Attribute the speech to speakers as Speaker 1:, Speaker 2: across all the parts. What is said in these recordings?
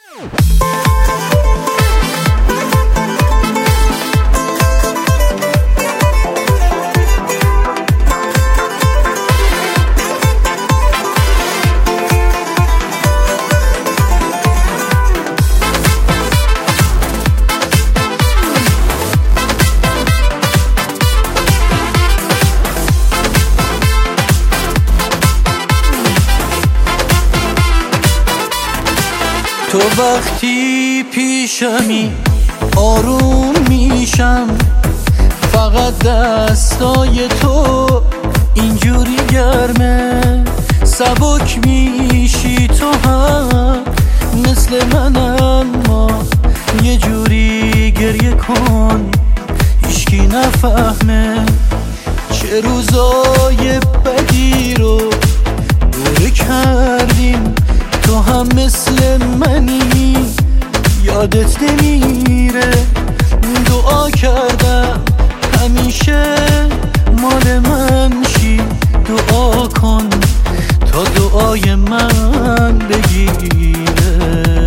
Speaker 1: تو وقتی پیشمی آروم میشم، فقط دستای تو اینجوری گرمه. سبک میشی تو هم مثل من، اما یه جوری گریه کن هیچکی نفهمه. چه روزای بدی رو دوره کردیم، تو هم مثل منی یادت نمیره. دعا کردم همیشه مال من شی، دعا کن تا دعای من بگیره.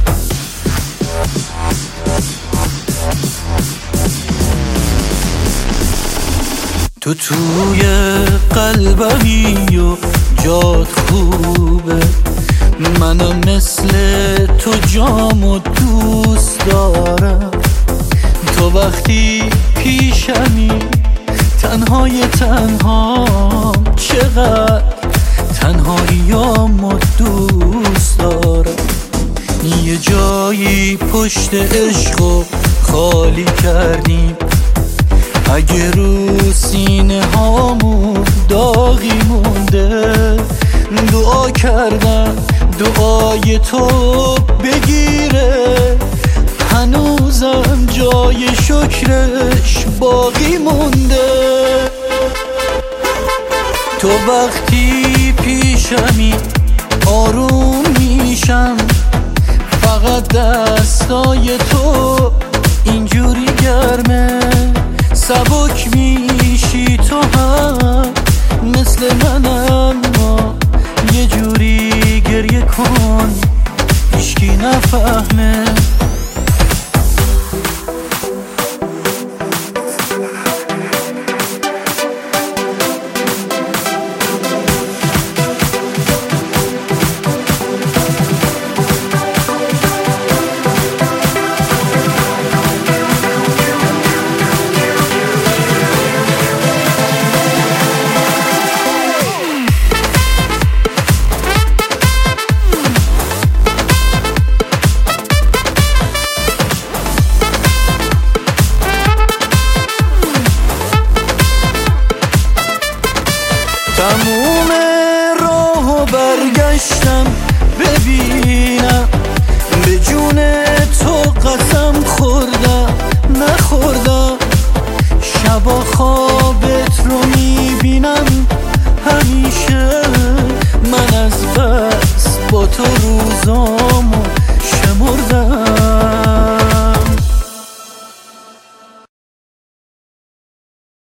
Speaker 1: تو توی قلبمی و جات خوبه، منم مثل تو جامو دوست دارم. تو وقتی پیشمی تنهای تنهام، چقدر تنهاییامو دوست دارم. یه جایی پشت عشقو خالی کردیم، اگه رو سینه هامون داغی مونده. دعا کردم دعای تو بگیره، هنوزم جای شکرش باقی مونده. تو وقتی پیش